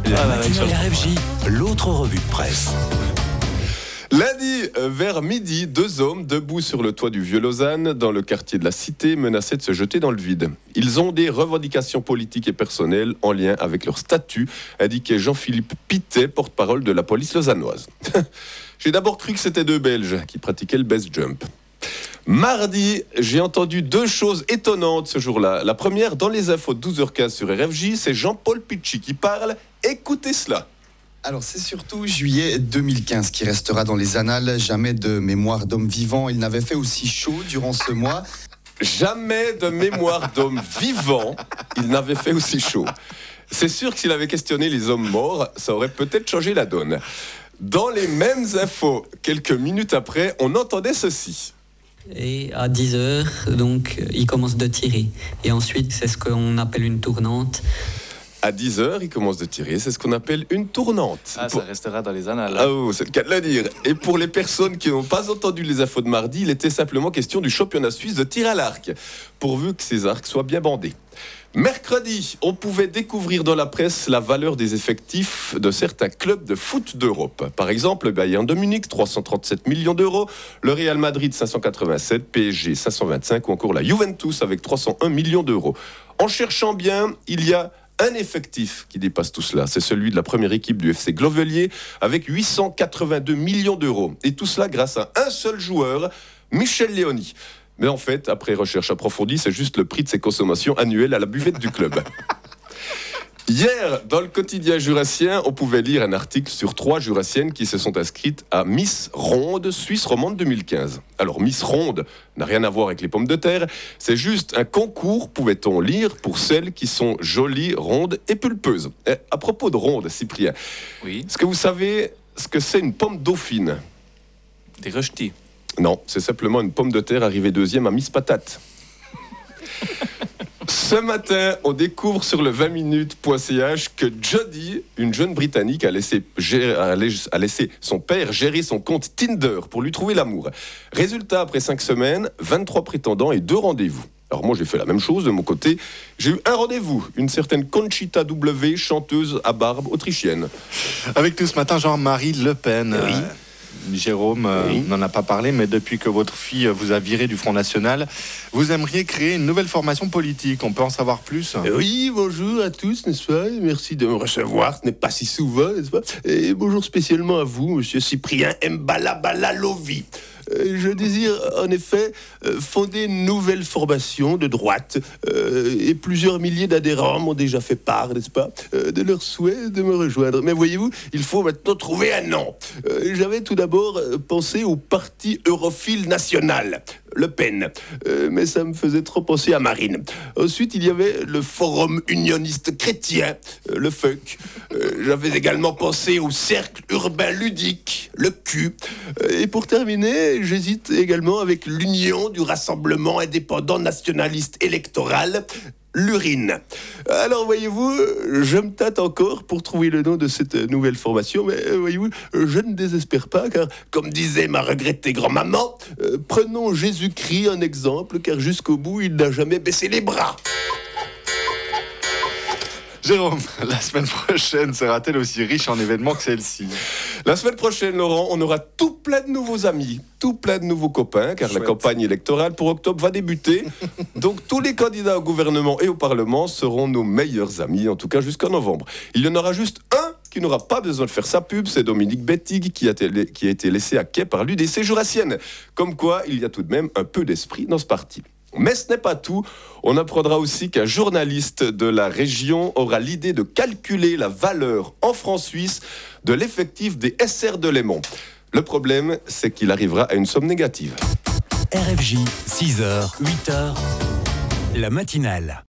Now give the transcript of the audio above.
La matinale RFJ, l'autre revue de presse. Lundi, vers midi, 2 hommes debout sur le toit du Vieux-Lausanne, dans le quartier de la Cité, menaçaient de se jeter dans le vide. Ils ont des revendications politiques et personnelles en lien avec leur statut, indiquait Jean-Philippe Pittet, porte-parole de la police lausannoise. J'ai d'abord cru que c'était 2 Belges qui pratiquaient le base jump. Mardi, j'ai entendu 2 choses étonnantes ce jour-là. La première, dans les infos de 12h15 sur RFJ, c'est Jean-Paul Pichy qui parle. Écoutez cela. Alors c'est surtout juillet 2015 qui restera dans les annales. Jamais de mémoire d'homme vivant, il n'avait fait aussi chaud durant ce mois. Jamais de mémoire d'homme vivant, il n'avait fait aussi chaud. C'est sûr que s'il avait questionné les hommes morts, ça aurait peut-être changé la donne. Dans les mêmes infos, quelques minutes après, on entendait ceci. Et à 10h, donc, il commence de tirer. Et ensuite, c'est ce qu'on appelle une tournante. À 10h, il commence de tirer, c'est ce qu'on appelle une tournante. Ça restera dans les annales. Ah oh, c'est le cas de le dire. Et pour les personnes qui n'ont pas entendu les infos de mardi, il était simplement question du championnat suisse de tir à l'arc, pourvu que ces arcs soient bien bandés. Mercredi, on pouvait découvrir dans la presse la valeur des effectifs de certains clubs de foot d'Europe. Par exemple, le Bayern de Munich, 337 millions d'euros, le Real Madrid, 587, PSG, 525, ou encore la Juventus avec 301 millions d'euros. En cherchant bien, il y a un effectif qui dépasse tout cela, c'est celui de la première équipe du FC Glovelier avec 882 millions d'euros. Et tout cela grâce à un seul joueur, Michel Léony. Mais en fait, après recherche approfondie, c'est juste le prix de ses consommations annuelles à la buvette du club. Hier, dans le quotidien jurassien, on pouvait lire un article sur 3 jurassiennes qui se sont inscrites à Miss Ronde Suisse romande 2015. Alors, Miss Ronde n'a rien à voir avec les pommes de terre, c'est juste un concours, pouvait-on lire, pour celles qui sont jolies, rondes et pulpeuses. Et à propos de ronde, Cyprien, Oui. est-ce que vous savez ce que c'est une pomme dauphine ? Des rejetés. Non, c'est simplement une pomme de terre arrivée 2e à Miss Patate. Ce matin, on découvre sur le 20minutes.ch que Jodie, une jeune Britannique, a laissé son père gérer son compte Tinder pour lui trouver l'amour. Résultat, après 5 semaines, 23 prétendants et 2 rendez-vous. Alors moi, j'ai fait la même chose de mon côté. J'ai eu un rendez-vous, une certaine Conchita W, chanteuse à barbe autrichienne. Avec nous ce matin, Jean-Marie Le Pen. Oui. Jérôme n'en a pas parlé, mais depuis que votre fille vous a viré du Front National, vous aimeriez créer une nouvelle formation politique. On peut en savoir plus ? Oui, bonjour à tous, n'est-ce pas ? Merci de me recevoir, ce n'est pas si souvent, n'est-ce pas ? Et bonjour spécialement à vous, monsieur Cyprien Mbalabalalovi. Je désire en effet fonder une nouvelle formation de droite et plusieurs milliers d'adhérents m'ont déjà fait part, n'est-ce pas, de leur souhait de me rejoindre. Mais voyez-vous, il faut maintenant trouver un nom. J'avais tout d'abord pensé au Parti Europhile National, Le Pen, mais ça me faisait trop penser à Marine. Ensuite, il y avait le Forum Unioniste Chrétien, le FUC. J'avais également pensé au Cercle Urbain Ludique, le Q. Et pour terminer, j'hésite également avec l'Union du Rassemblement Indépendant Nationaliste Électoral, l'urine. Alors voyez-vous, je me tâte encore pour trouver le nom de cette nouvelle formation, mais voyez-vous, je ne désespère pas, car comme disait ma regrettée grand-maman, prenons Jésus-Christ en exemple, car jusqu'au bout, il n'a jamais baissé les bras. Jérôme, la semaine prochaine sera-t-elle aussi riche en événements que celle-ci ? La semaine prochaine, Laurent, on aura tout plein de nouveaux amis, tout plein de nouveaux copains, car Chouette. la campagne électorale pour octobre va débuter. Donc tous les candidats au gouvernement et au Parlement seront nos meilleurs amis, en tout cas jusqu'en novembre. Il y en aura juste un qui n'aura pas besoin de faire sa pub, c'est Dominique Bettig, qui a été laissé à quai par l'UDC jurassienne. Comme quoi, il y a tout de même un peu d'esprit dans ce parti. Mais ce n'est pas tout. On apprendra aussi qu'un journaliste de la région aura l'idée de calculer la valeur en francs suisses de l'effectif des SR de Léman. Le problème, c'est qu'il arrivera à une somme négative. RFJ, 6h, 8h, la matinale.